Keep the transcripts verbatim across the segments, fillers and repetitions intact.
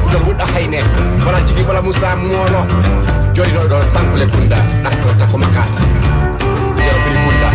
pudol wuɗɗo hayne wona jigui wala moussa moolo joɗino ɗo sampule kunda ɗattorta ko makata yero biri kunda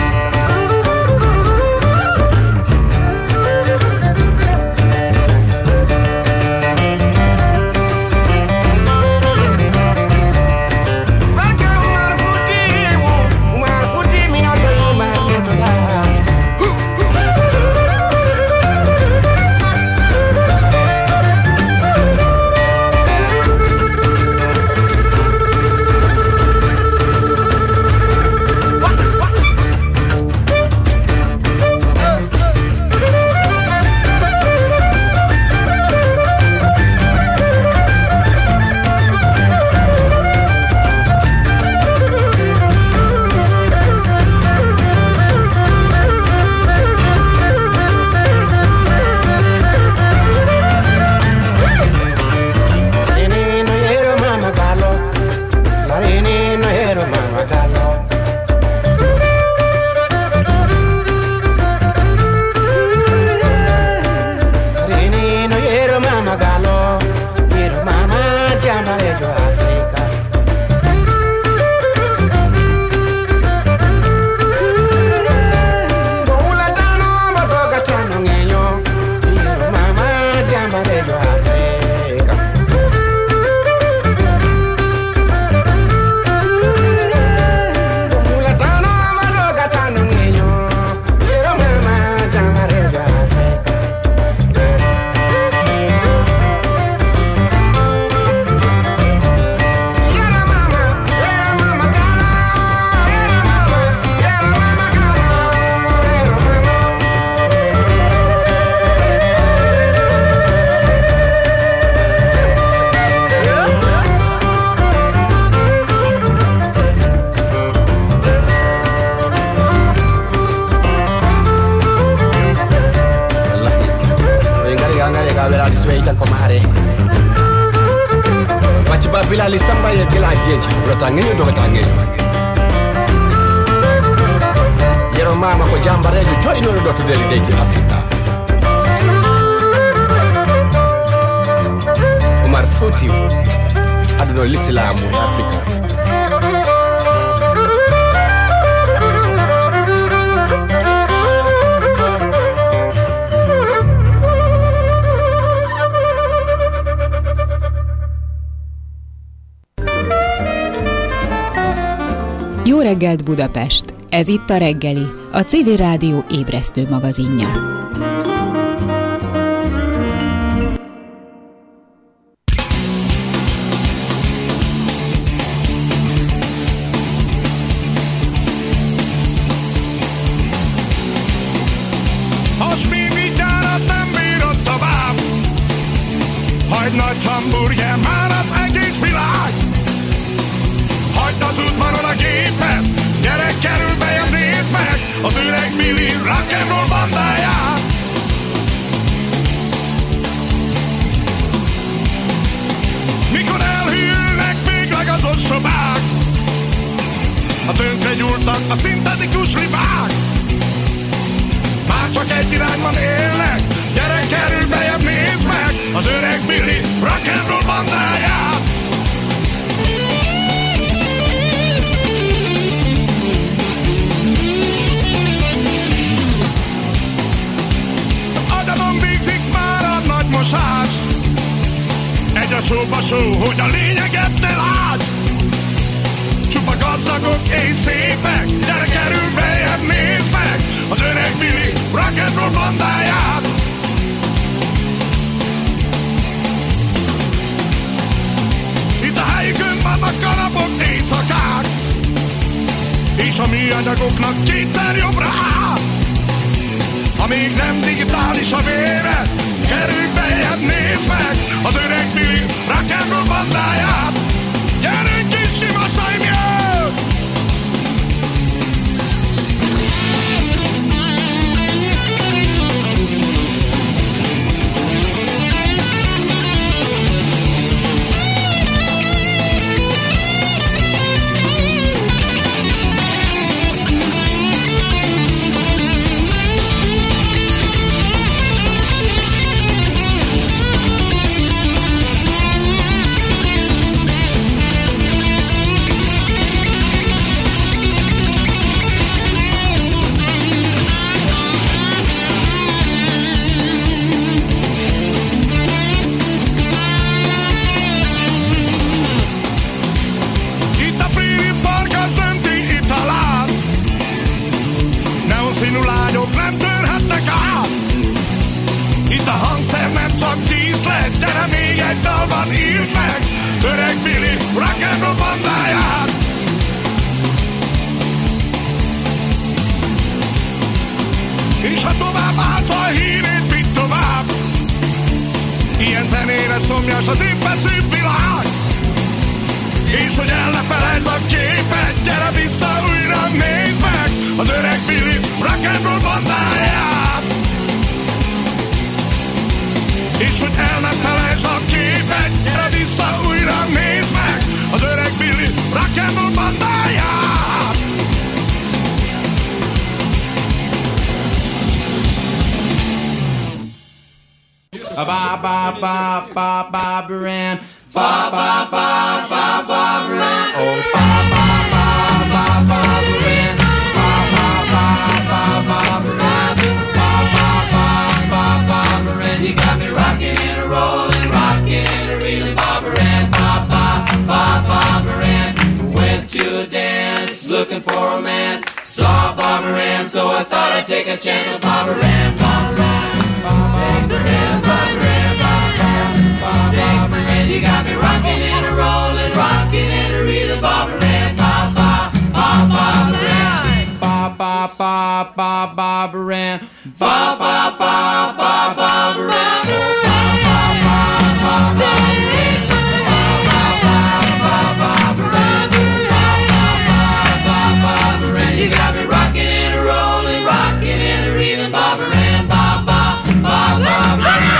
Bilali samba ye kila geji urata ngenyo dogata ngenyo yero mama ko jambarejo jodi no do to deli deji Afrika Omar Fouti aduno l'Islamu e Afrika Jó reggelt Budapest! Ez itt a reggeli, a Civil Rádió ébresztő magazinja. Az mindigyárat nem bírod tovább, hagyd nagy hamburger már az egész világ. Hagyd az udvaron a gépet, gyere kerül bejebb, nézd meg az öreg Billy rock'n'roll bandáját. Mikor elhűlnek végleg az oszobák, a tönkre gyúrtak a szintetikus libák. Már csak egy irányban élnek, gyere kerül bejebb, nézd meg az öreg Billy rock'n'roll bandáját. Mosás. Egy a csóba só, hogy a lényeget ne lásd. Csupa gazdagok és szépek, gyere kerül bejebb, nézd meg az öreg Billy rock'n'roll bandáját. Itt a helyükön vannak kanapok, éjszakák, és a műanyagoknak kétszer jobbra áll. Ha még nem digitális a véred, gyerünk bejebb, nézd meg az öreg Billy rock'n'roll bandáját. Gyerünk kis sima szajmjön! egy dalban írt meg öreg Billy rock'n'roll bandáját. És ha tovább állsz a hírét, mit tovább? Ilyen zenére szomjas az éppen szép világ. És hogy el ne felejtsd a képet, gyere vissza újra, nézd meg az öreg Billy rock'n'roll bandáját. És hogy el ne felejtsd a képet, gyere vissza újra, nézd meg az öreg Billy rock'n'roll bandáját. Ba ba ba ba ba Baran, ba ba ba ba ba Baran, oh ba ba ba ba ba Baran, ba ba ba ba ba Baran, ba ba ba ba ba Baran. You got me rocking and a rolling, rocking and a reeling, ba Baran, ba ba ba ba Baran. Went to a dance, looking for romance, saw Bob Baran, so I thought I'd take a chance with Bob Baran, Bob Baran, Bob Baran, Bob Baran. You got me rocking and a rolling, rocking and a reeling, Bob Baran, ba ba ba ba Baran, ba ba ba ba ba Baran, ba ba ba ba ba Baran, ba ba ba ba ba Baran, ba ba ba ba Baran, ba ba ba Baran. You got me rocking and a rolling, rocking and a reeling, Bob Baran, ba ba ba ba Baran.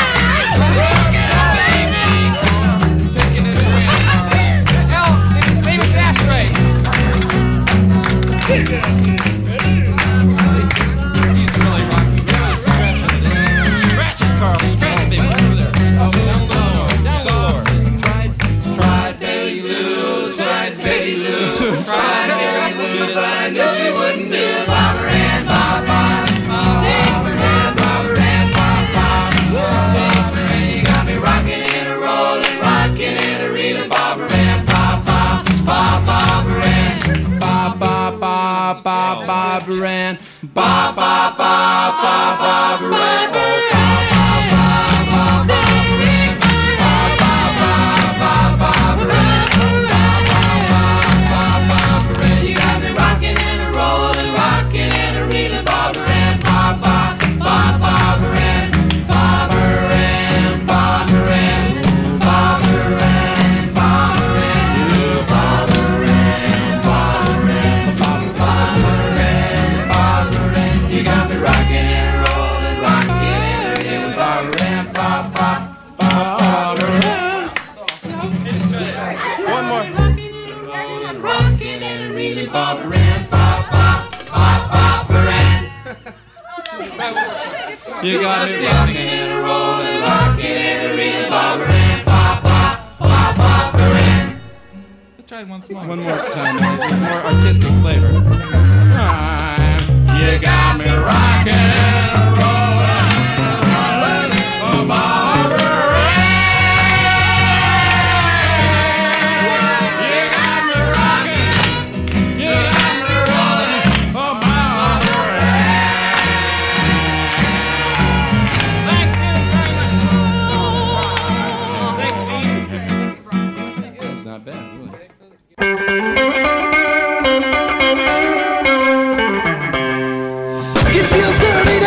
He's really rocking, really scratching it. Scratch it, Carl, scratch it, baby, over there. Oh, down low, down low. Tried, tried Betty Lou, tried Betty Lou, tried Betty Lou, but I knew she wouldn't do it. Bob Baran, Bob Bob, Bob Baran, Bob Baran, Bob Bob, Bob Baran. You got me rocking and a rolling, rocking and a reeling, Bob Baran, Bob Bob, Bob Bob Baran. Ba ba ba ba ba Baran, ba ba ba ba ba Baran, oh ba ba ba ba ba Baran, ba ba ba ba ba Baran, ba ba ba ba ba Baran. You got me rocking and a rolling, rocking and a reeling, Bob Baran, ba ba ba ba Baran, ba Baran, ba Baran, ba Baran, ba Baran. You got me rocking and rolling, rocking and a reeling, Bob Baran, ba ba ba Baran. One more. Rolling, rocking and a reeling, Bob Baran, ba ba ba ba Baran. You got me rocking and a rolling, rocking and a reeling, Bob Baran, ba ba ba ba Baran. Let's try it once more. One more time, with more artistic flavor. You got me rocking and rolling, rolling, oh Bob Baran. You got me rocking, you got me rolling, oh Bob Baran. That's not bad, really. You feel dirty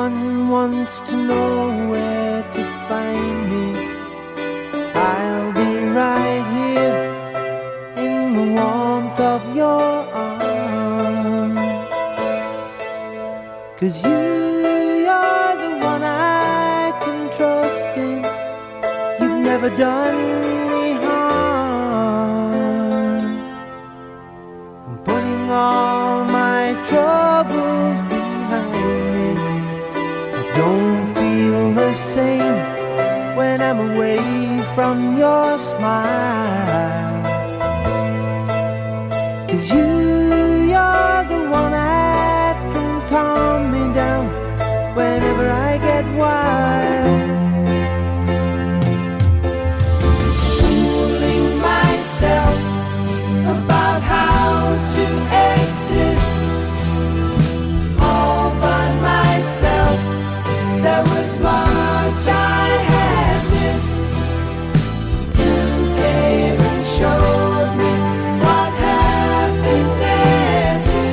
anyone wants to know where to find me, I'll be right here in the warmth of your arms. 'Cause you, you're the one I can trust in. You've never done me harm. I'm putting all my troubles behind me. I don't feel the same when I'm away from your smile. 'Cause you, you're the one that can calm me down whenever I get wild. Fooling myself about how to exist all by myself. There was much I had missed. You came and showed me what happiness is.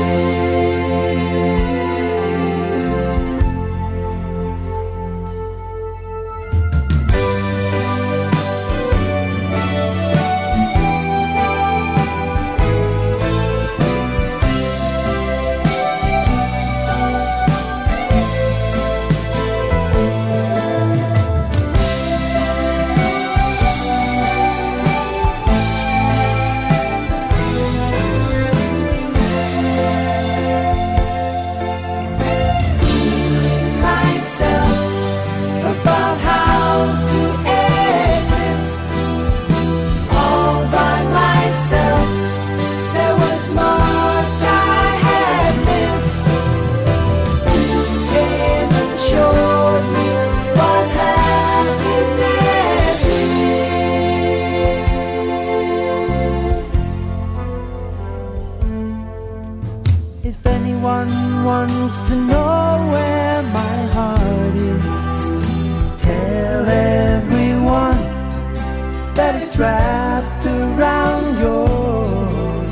Myself about how to exist all by myself. There was much I had missed. You came and showed me what happiness is. If anyone wants to know where my heart is, tell everyone that it's wrapped around yours.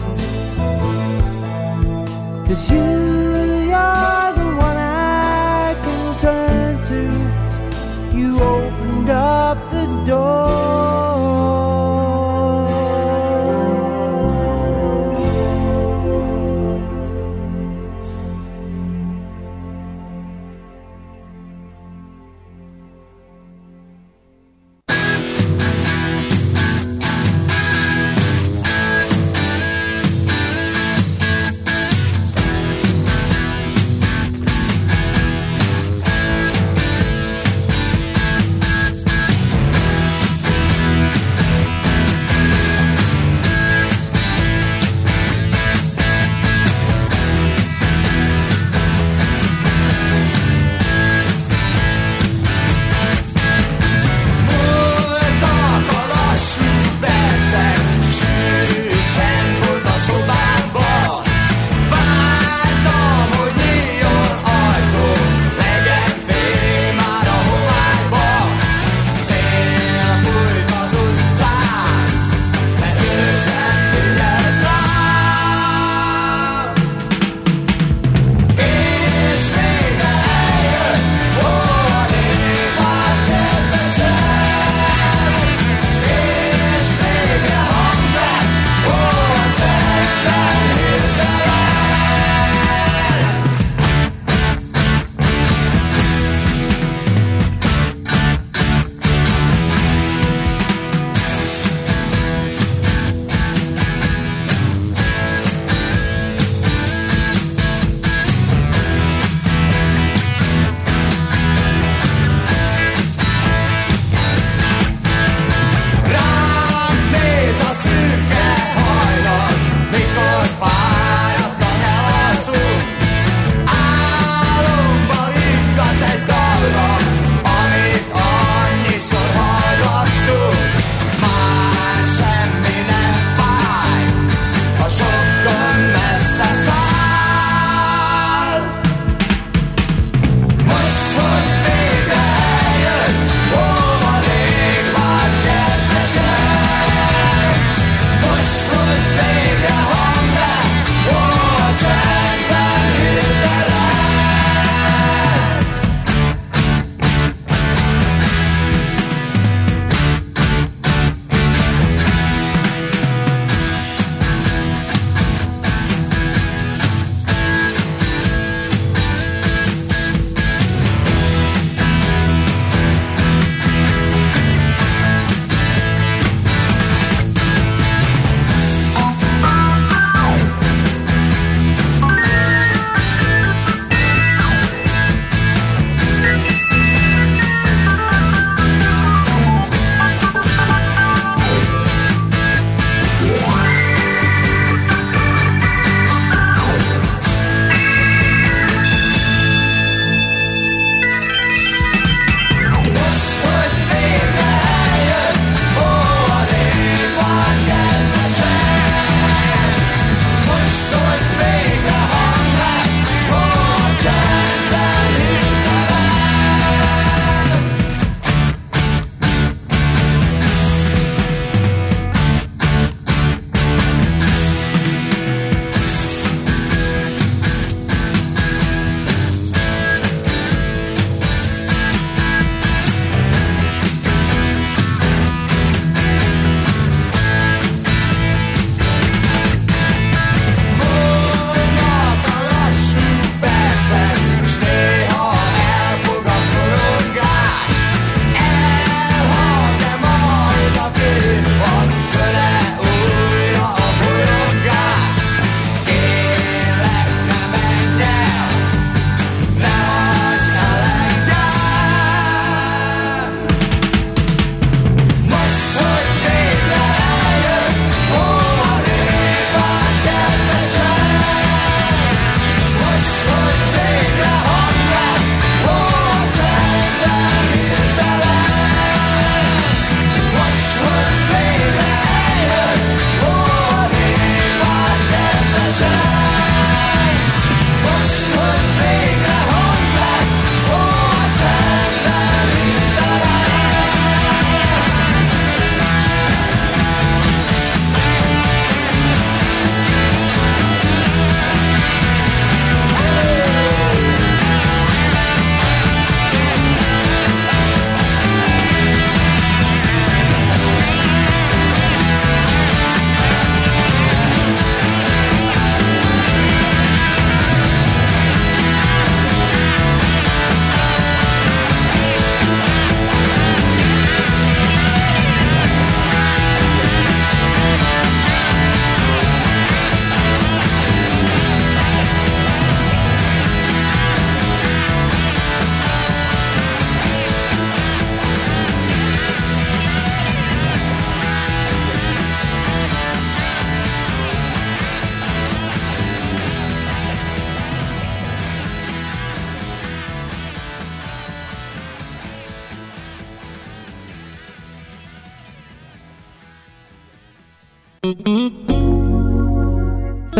'Cause you, you're the one I can turn to. You opened up the door.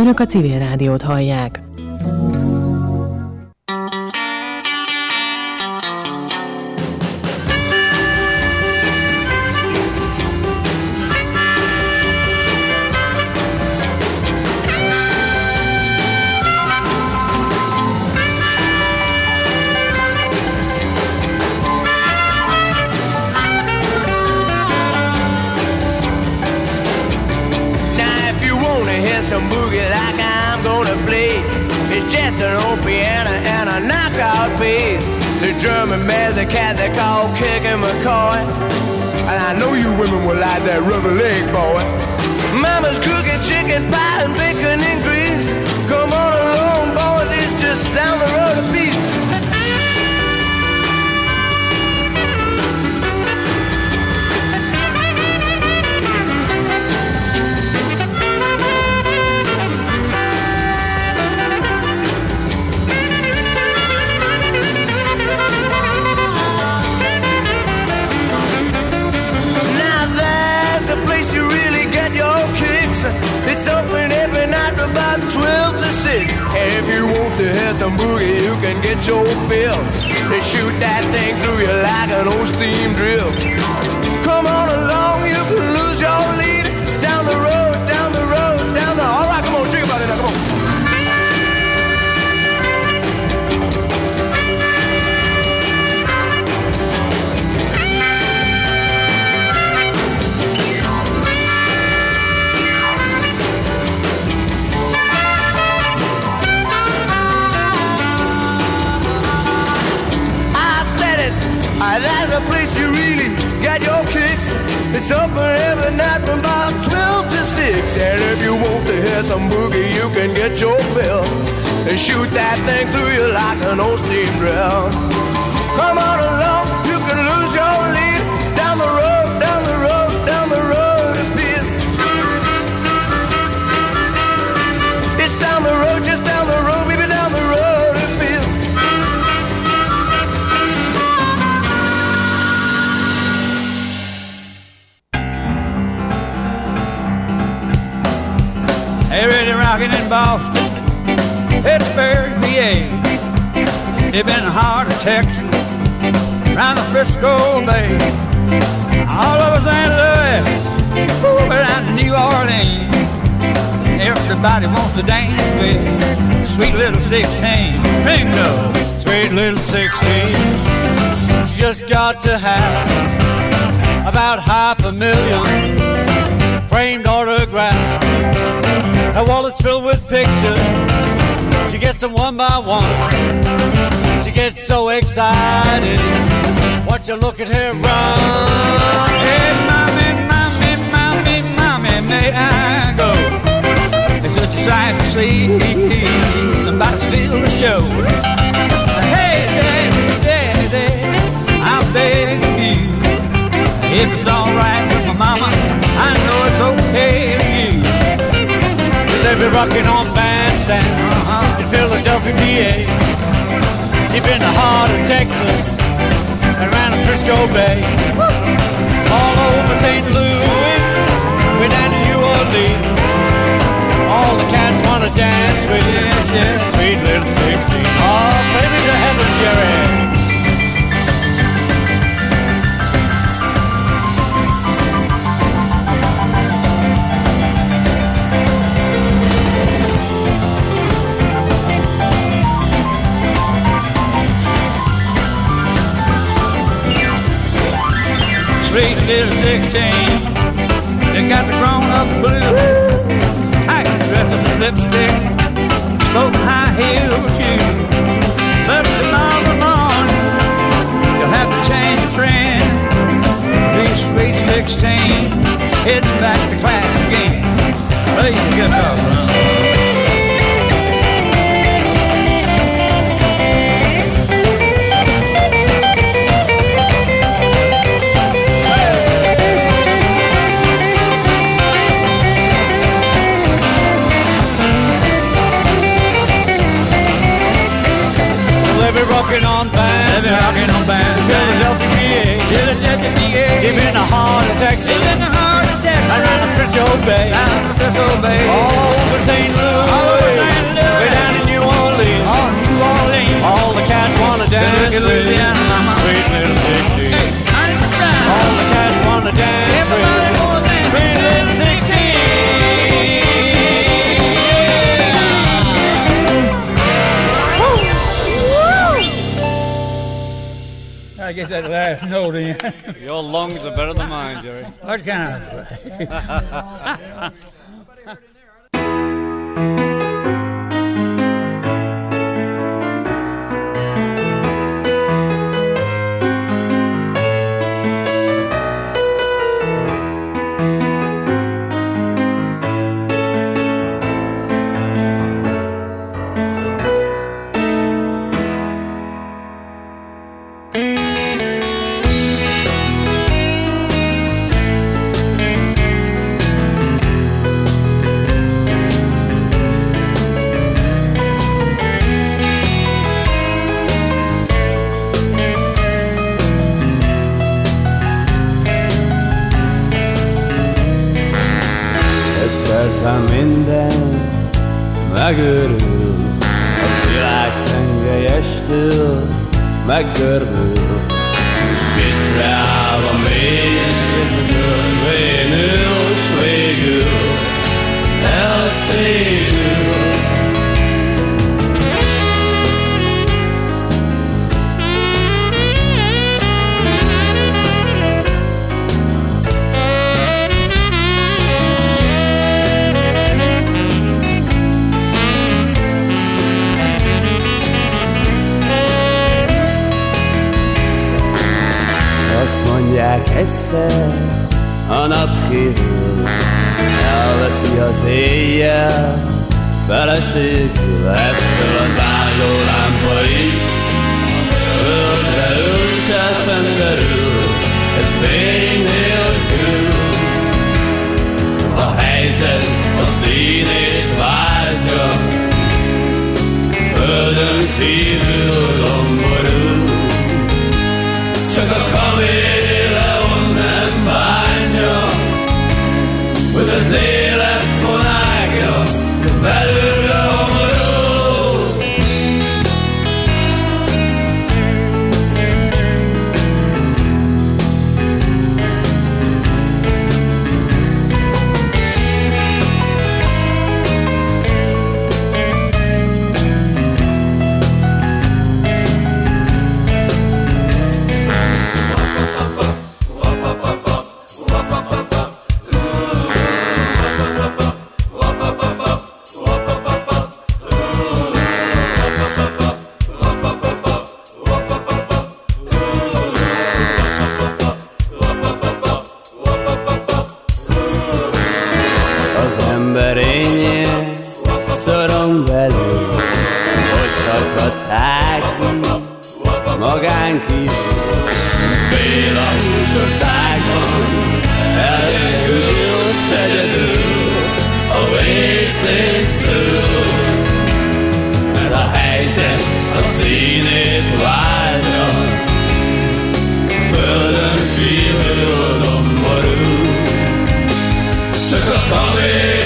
Önök a Civil Rádiót hallják. Some boogie like I'm gonna play. It's just an old piano and a knockout bass. The German man's a cat they call Kickin' McCoy. And I know you women will like that rubber leg boy. Mama's cooking chicken pie and bacon and greens. Come on along, boy, it's just down the road a piece. It's open every night from about twelve to six. And if you want to have some boogie, you can get your fill. They shoot that thing through you like an old steam drill. Come on along, you can lose your lead. Down the road, down the road, down the... All right, come on, shake about it now, come on. That's the place you really got your kicks. It's open every night from about twelve to six. And if you want to hear some boogie, you can get your fill. And shoot that thing through you like an old steam drill. Come on along, you can lose your lead. Down the road, down the road, down the road a bit. It's down the road, just down the road, baby, down the road a bit. They're really rockin' in Boston, Pittsburgh, P A. They've been hard to Texas, round the Frisco Bay. All over Saint Louis, over down to New Orleans. Everybody wants to dance with sweet little sixteen. Bingo! Sweet little sixteen, she just got to have about half a million framed autographs. Her wallet's filled with pictures. She gets them one by one. She gets so excited. Watch her look at her run. Hey, mommy, mommy, mommy, mommy, may I go? It's such a sight to see. Somebody steal the show. Hey, daddy, daddy, I'm begging you. If it's all right with my mama, I know it's okay with you. They'll be rocking on bandstand uh-huh. in Philadelphia, P A. Deep in the heart of Texas, around the Frisco Bay. Woo! All over Saint Louis, way down to New Orleans. All the cats want to dance with you, yes, yes. Sweet little sixteen. Oh, play me to heaven, Jerry. Sweet little sixteen, they got the grown-up blue, tight dresses and lipstick, smoking high-heel shoes. But tomorrow morning, you'll have to change your trend. Be sweet sixteen, heading back to class again. Play the guitar, son. Rockin' on bands, they're rockin' on bands. Philadelphia, P A, Philadelphia, P A. Deep in the heart of Texas, deep in the heart of Texas. Around the Frisco Bay, down to Frisco Bay, all over Saint Louis, all over Saint Louis, way down in New Orleans, all New Orleans, all the cats wanna dance with Louisiana, mama. Sweet little sixteen. Hey, honey, down. All the cats wanna dance Everybody with wanna dance Sweet little sixteen. I get that last note in. Your lungs are better than mine, Jerry. What kind of minden megőrül, a világ tengelyestől meggörbül, s viccre állva mélyen vénül, s végül elszégül. Mondják egyszer, a nap kívül elveszi az éjjel feleségül, ettől az álló lámpa is földre ül, se szenderül egy fény nélkül. A helyzet a színét váltja, földön kívül domborul, csak a kaméleon nem bánja, hogy az élet fonágja belőle homorul. Csak a kaméleon